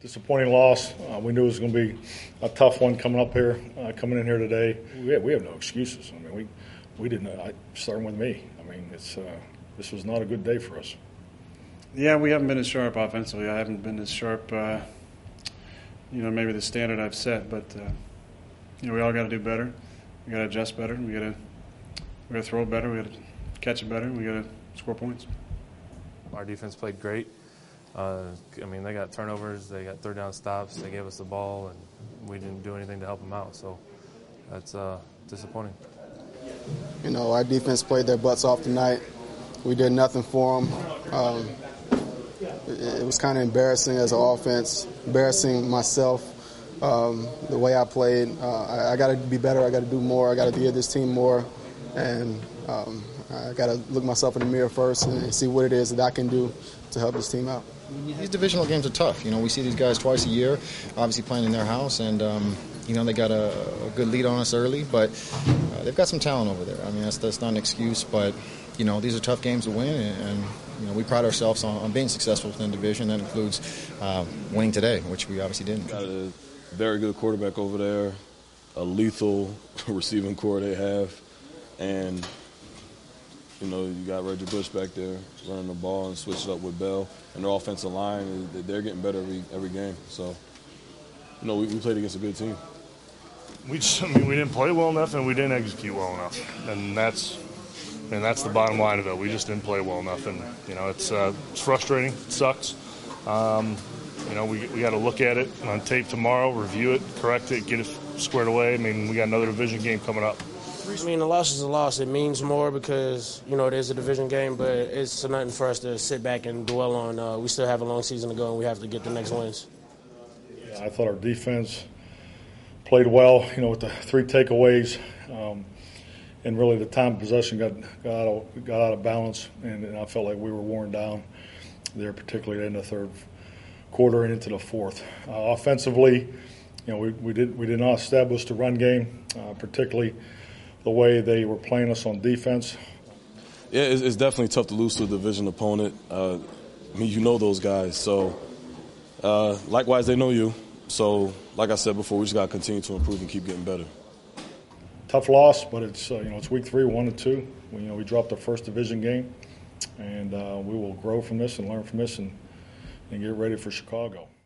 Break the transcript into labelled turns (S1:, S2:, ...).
S1: Disappointing loss. We knew it was going to be a tough one coming in here today. We have no excuses. I mean, we didn't. Starting with me. I mean, this was not a good day for us.
S2: Yeah, we haven't been as sharp offensively. I haven't been as sharp. Maybe the standard I've set, but we all got to do better. We got to adjust better. We got to throw it better. We got to catch it better. We got to score points.
S3: Our defense played great. They got turnovers, they got third down stops, they gave us the ball, and we didn't do anything to help them out. So that's disappointing.
S4: Our defense played their butts off tonight. We did nothing for them. It was kind of embarrassing as an offense, embarrassing myself, the way I played. I got to be better. I got to do more. I got to be with this team more. And I got to look myself in the mirror first and see what it is that I can do to help this team out.
S5: These divisional games are tough. We see these guys twice a year, obviously playing in their house, and they got a good lead on us early, but they've got some talent over there. I mean, that's not an excuse, but these are tough games to win, and we pride ourselves on being successful within the division. That includes winning today, which we obviously didn't.
S6: Got a very good quarterback over there, a lethal receiving core they have, and you got Reggie Bush back there running the ball and switching up with Bell. And their offensive line, they're getting better every game. So, we played against a good team.
S7: We didn't play well enough and we didn't execute well enough. And that's the bottom line of it. We just didn't play well enough. And, it's frustrating. It sucks. We got to look at it on tape tomorrow, review it, correct it, get it squared away. We got another division game coming up.
S8: The loss is a loss. It means more because, it is a division game, but it's nothing for us to sit back and dwell on. We still have a long season to go, and we have to get the next wins.
S1: Yeah, I thought our defense played well, with the 3 takeaways. And really the time of possession got out of balance, and I felt like we were worn down there, particularly in the third quarter and into the fourth. Offensively, we did not establish the run game, particularly the way they were playing us on defense.
S6: Yeah, it's definitely tough to lose to a division opponent. You know those guys. So, likewise, they know you. So, like I said before, we just got to continue to improve and keep getting better.
S1: Tough loss, but it's week 3, 1-2. We dropped our first division game, and we will grow from this and learn from this and get ready for Chicago.